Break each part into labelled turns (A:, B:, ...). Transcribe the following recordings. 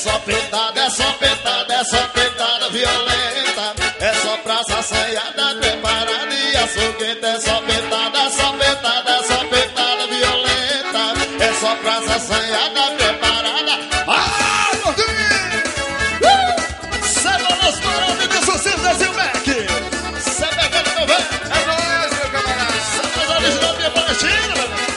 A: só petada, é só petada, é só petada violenta. É só praça assanhada, preparada e açouguenta. É só petada, é só petada, é só petada violenta. É só praça assanhada, preparada. Ah, gordinho! Semana Parada de Sucesso da Zilmec. Cê pegando meu velho.
B: É nóis, meu camarada.
A: Semana original minha Palestina, meu velho.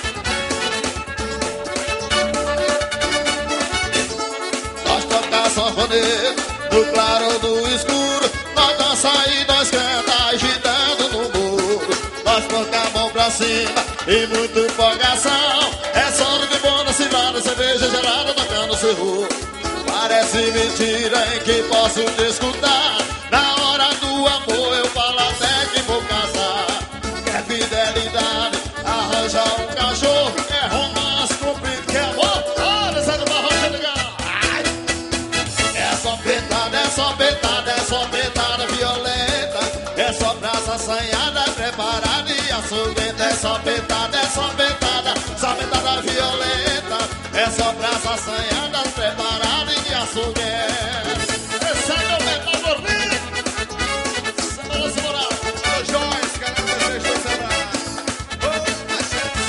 A: Nós tocar sanfoneiro, no claro ou no escuro. Nós dança e nós canta, agitando no muro. Nós tocar a mão pra cima e muita empolgação. É som de bom na cidade, cerveja gelada tocando seu rua. Parece mentira em que posso te escutar. Na hora do amor eu falo até que vou casar. Quer fidelidade, arranja um cachorro. Quer romance, cumprido, quer amor. Olha, sai do barroco, legal. É só petada, é só petada, é só petada violenta. É só praça assanhada, preparada e açouguenta. É só petada, é só petada violenta. É só praça assanhada, preparada e açouguenta. Esse é meu metal gordinho. Semana Moral.
B: Ô, Joyce, galera, desejou semana. Ô, Marcelo.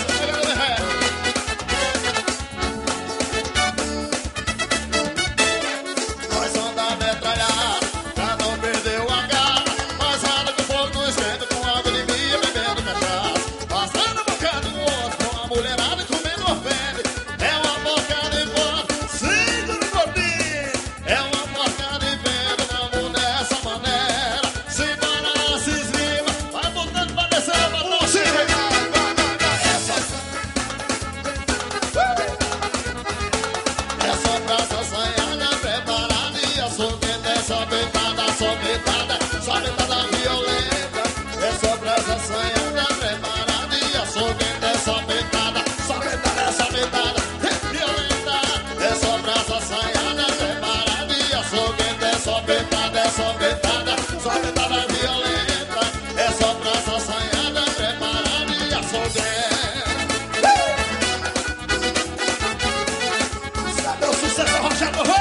A: Nós anda metralhado pra não perder o agarro. Nós anda com fogo no esquenta, com água de milho, bebendo cachaça. Passando um bocado com outro, com a mulherada comendo ofende. É uma porcada em volta, segura o gordinho. É uma porcada em venda, vamos dessa maneira. Se embora, se esgrima, vai botando pra descer a balança. É só praça assanhada, preparada e açouguenta. É só petada, só petada, só petada violenta. É só praça assanhada, preparada e açouguenta. É só petada, só petada, só petada violenta. É só praça assanhada, preparada e açouguenta. É só petada, só petada, só petada violenta. É só praça assanhada, preparada e açouguenta. Cadê o sucesso, Rogério?